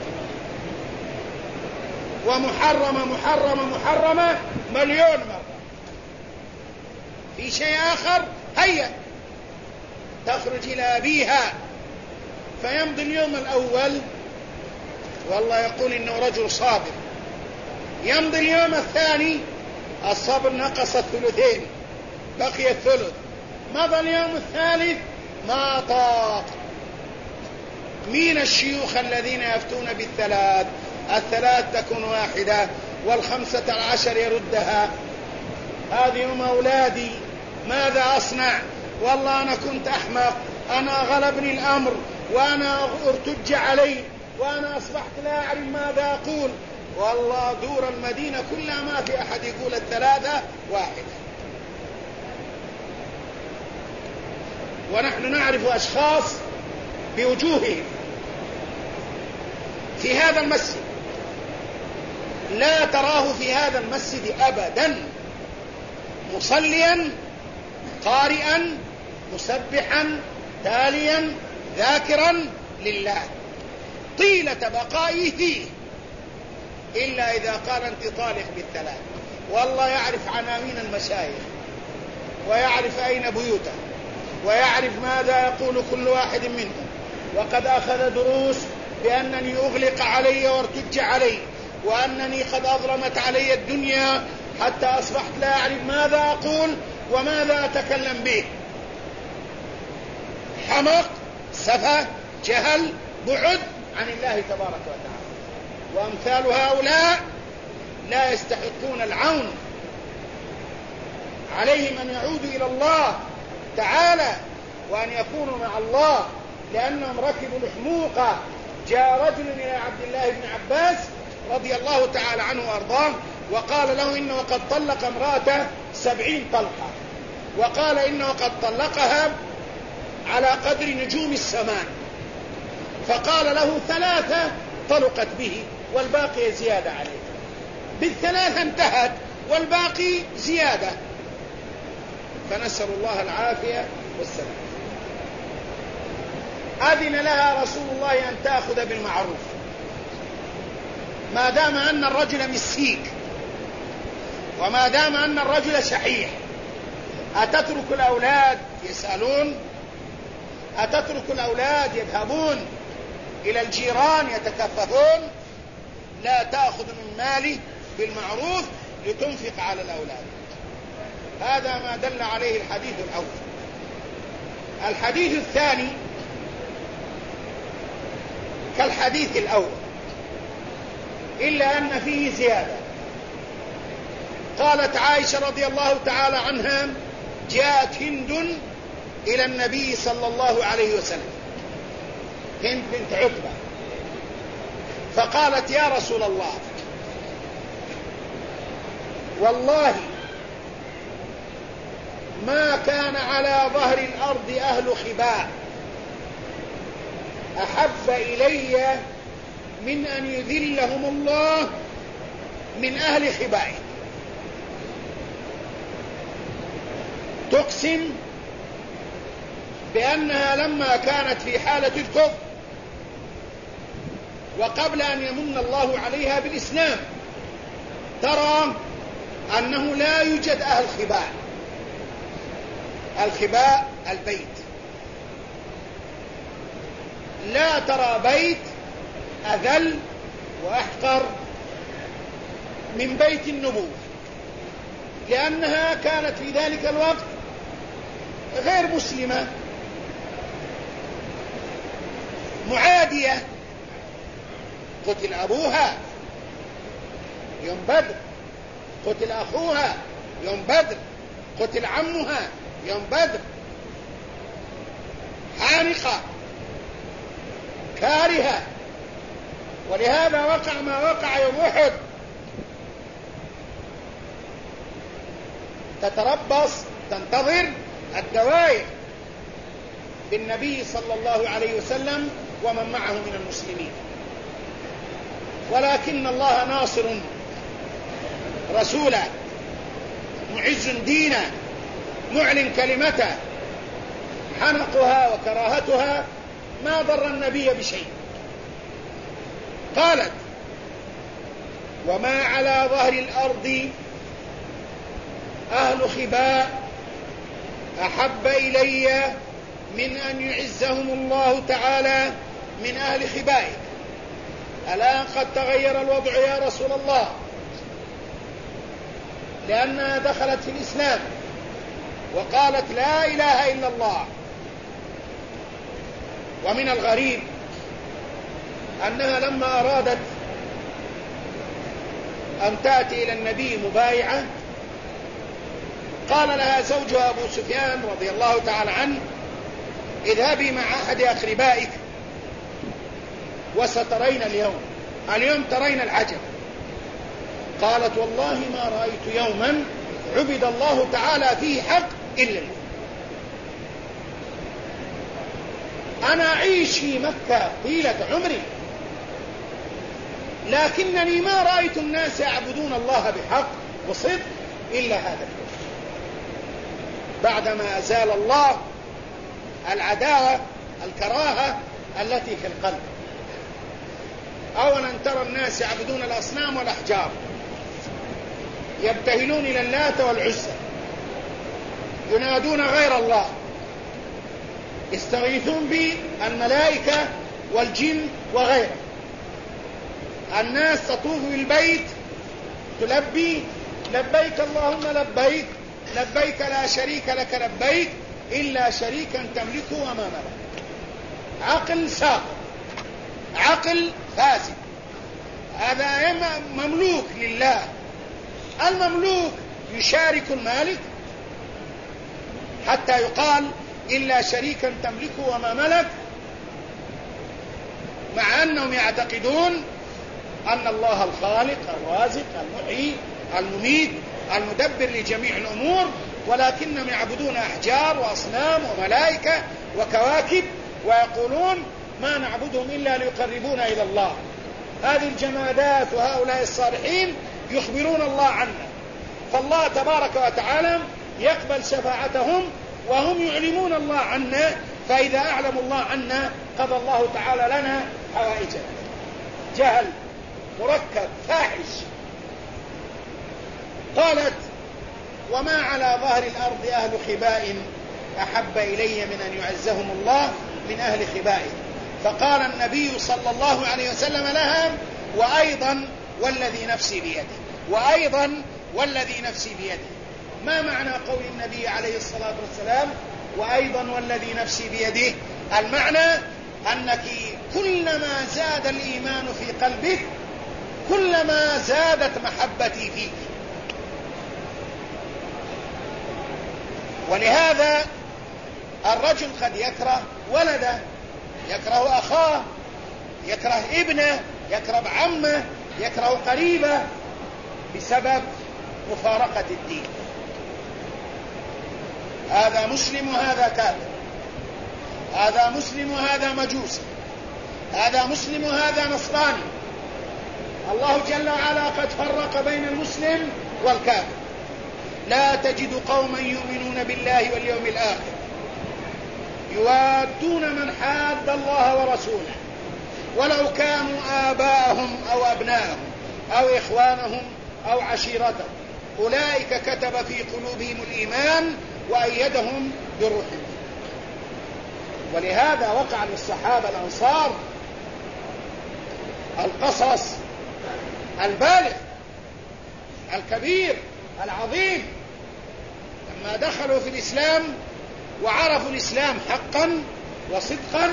ومحرمة محرمة محرمة مليون مرة. في شيء آخر؟ هيا تخرج إلى أبيها، فيمضي اليوم الأول والله يقول إنه رجل صابر، يمضي اليوم الثاني الصبر نقص الثلثين بقي الثلث، مضى اليوم الثالث ما طاق. مين الشيوخ الذين يفتون بالثلاث؟ الثلاث تكون واحدة والخمسة العشر يردها. هذه يوم أولادي ماذا أصنع؟ والله أنا كنت أحمق، أنا غلبني الأمر وأنا ارتج علي وأنا أصبحت لا أعرف ماذا أقول. والله دور المدينة كلها ما في أحد يقول الثلاثة واحدة. ونحن نعرف أشخاص بوجوههم في هذا المسجد لا تراه في هذا المسجد أبدا مصليا قارئا مسبحا تاليا ذاكرا لله طيلة بقائه فيه، إلا إذا قال أنت طالق بالثلاث. والله يعرف عناوين المشايخ ويعرف أين بيوته ويعرف ماذا يقول كل واحد منهم، وقد أخذ دروس بأنني أغلق علي وارتج علي، وأنني قد أظلمت علي الدنيا حتى أصبحت لا أعرف ماذا أقول وماذا أتكلم به. حمق، سفه، جهل، بعد عن الله تبارك وتعالى. وأمثال هؤلاء لا يستحقون العون، عليهم أن يعودوا إلى الله تعالى وأن يكونوا مع الله، لأنهم ركبوا الحموقة. جاء رجل إلى عبد الله بن عباس رضي الله تعالى عنه وأرضاه وقال له إنه قد طلق امرأته سبعين طلقة، وقال إنه قد طلقها على قدر نجوم السماء، فقال له ثلاثة طلقت به والباقي زيادة عليه، بالثلاثة انتهت والباقي زيادة. فنسأل الله العافية والسلام. أذن لها رسول الله أن تأخذ بالمعروف ما دام أن الرجل مسيك وما دام أن الرجل شحيح. أتترك الأولاد يسألون؟ أتترك الأولاد يذهبون إلى الجيران يتكففون؟ لا تأخذ من ماله بالمعروف لتنفق على الأولاد. هذا ما دل عليه الحديث الأول. الحديث الثاني كالحديث الأول إلا أن فيه زيادة. قالت عائشة رضي الله تعالى عنها: جاءت هند إلى النبي صلى الله عليه وسلم، هند بنت عتبة، فقالت: يا رسول الله، والله ما كان على ظهر الأرض أهل خباء أحب إلي من أن يذلهم الله من أهل خبائه. تقسم بأنها لما كانت في حالة الكفر وقبل أن يمن الله عليها بالإسلام ترى أنه لا يوجد أهل خباء. الخباء البيت، لا ترى بيت أذل وأحقر من بيت النبوة، لأنها كانت في ذلك الوقت غير مسلمة، معادية. قتل أبوها يوم بدر، قتل أخوها يوم بدر، قتل عمها يوم بدر، حانقة كارهة، ولهذا وقع ما وقع يوم أحد. تتربص تنتظر الدوائر بالنبي صلى الله عليه وسلم ومن معه من المسلمين، ولكن الله ناصر رسوله، معز دينه، معلن كلمته. حنقها وكراهتها ما ضر النبي بشيء. قالت: وما على ظهر الأرض أهل خباء أحب إلي من أن يعزهم الله تعالى من أهل خبائك. الآن قد تغير الوضع يا رسول الله، لأنها دخلت في الإسلام وقالت لا إله إلا الله. ومن الغريب أنها لما أرادت أن تأتي إلى النبي مبايعة قال لها زوجها أبو سفيان رضي الله تعالى عنه: اذهبي مع أحد أقربائك وسترين اليوم اليوم ترين العجب. قالت: والله ما رأيت يوما عبد الله تعالى فيه حق إلا اليوم. أنا أعيش في مكة طيلة عمري، لكنني ما رأيت الناس يعبدون الله بحق وصدق إلا هذا اليوم، بعدما أزال الله العداوة الكراهة التي في القلب. أولا ترى الناس يعبدون الأصنام والأحجار، يبتهلون إلى اللات والعزى، ينادون غير الله، يستغيثون بالملائكة والجن وغيره. الناس تطوف بالبيت تلبي: لبيك اللهم لبيك، لبيك لا شريك لك لبيك إلا شريكا تملكه وما ملك. عقل ساقط، عقل فاسد. هذا مملوك لله. المملوك يشارك المالك حتى يقال إلا شريكا تملكه وما ملك، مع أنهم يعتقدون أن الله الخالق الرازق المحيي المميت المدبر لجميع الأمور، ولكنهم يعبدون أحجار وأصنام وملائكة وكواكب، ويقولون ما نعبدهم إلا ليقربونا إلى الله. هذه الجمادات وهؤلاء الصالحين يخبرون الله عنا. فالله تبارك وتعالى يقبل شفاعتهم وهم يعلمون الله عنا، فإذا أعلموا الله عنا قضى الله تعالى لنا حوائجنا. جهل مركب فاحش. قالت: وما على ظهر الأرض أهل خباء أحب إلي من أن يعزهم الله من أهل خبائه. فقال النبي صلى الله عليه وسلم لها: وأيضا والذي نفسي بيده، وأيضا والذي نفسي بيده. ما معنى قول النبي عليه الصلاة والسلام وأيضا والذي نفسي بيده؟ المعنى أنك كلما زاد الإيمان في قلبك كلما زادت محبتي فيك. ولهذا الرجل قد يكره ولده، يكره أخاه، يكره ابنه، يكره عمه، يكره قريبه بسبب مفارقة الدين. هذا مسلم وهذا كافر، هذا مسلم وهذا مجوسي، هذا مسلم وهذا نصراني. الله جل وعلا قد فرق بين المسلم والكافر. لا تجد قوما يؤمنون بالله واليوم الآخر يوادون من حاد الله ورسوله ولو كانوا آباءهم أو أبناءهم أو إخوانهم أو عشيرتهم أولئك كتب في قلوبهم الإيمان وأيدهم بروح منه. ولهذا وقع للصحابة الأنصار القصص البالغ الكبير العظيم لما دخلوا في الإسلام وعرفوا الإسلام حقا وصدقا،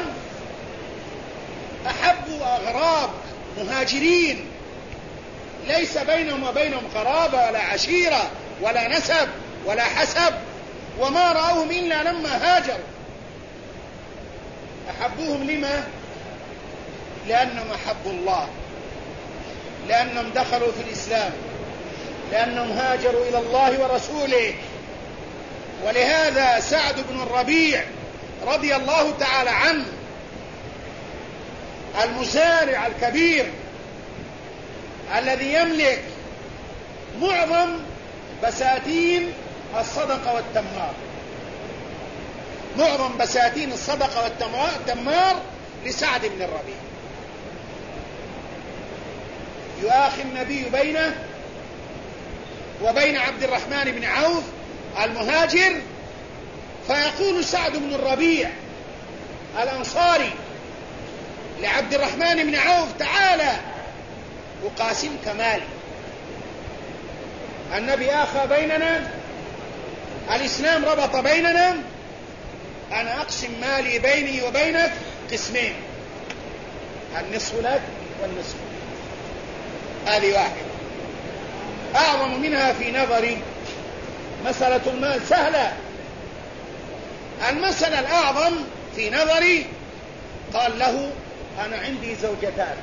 أحبوا أغراب مهاجرين ليس بينهم وبينهم قرابة ولا عشيرة ولا نسب ولا حسب، وما رأوهم إلا لما هاجروا. أحبوهم لما؟ لأنهم أحبوا الله، لأنهم دخلوا في الإسلام، لأنهم هاجروا إلى الله ورسوله. ولهذا سعد بن الربيع رضي الله تعالى عنه المزارع الكبير الذي يملك معظم بساتين الصدقة والتمار، معظم بساتين الصدقة والتمار لسعد بن الربيع. يؤاخي النبي بينه وبين عبد الرحمن بن عوف المهاجر، فيقول سعد بن الربيع الأنصاري لعبد الرحمن بن عوف: تعالى أقاسمك مالي. النبي آخى بيننا، الإسلام ربط بيننا، أنا أقسم مالي بيني وبينك قسمين، النصف لك والنصف. هذه واحدة. أعظم منها في نظري مسألة المال سهلة. المسألة الأعظم في نظري قال له: أنا عندي زوجتان،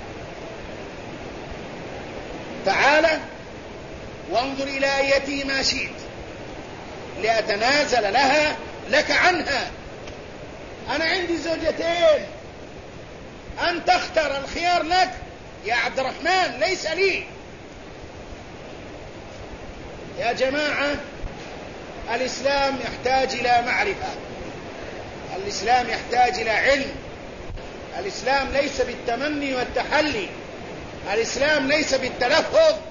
تعال وانظر إلى أيتي ما شئت لأتنازل لها لك عنها. أنا عندي زوجتين، أن تختار، الخيار لك يا عبد الرحمن ليس لي. يا جماعة، الإسلام يحتاج إلى معرفة، الإسلام يحتاج إلى علم، الإسلام ليس بالتمني والتحلي، الإسلام ليس بالتلفظ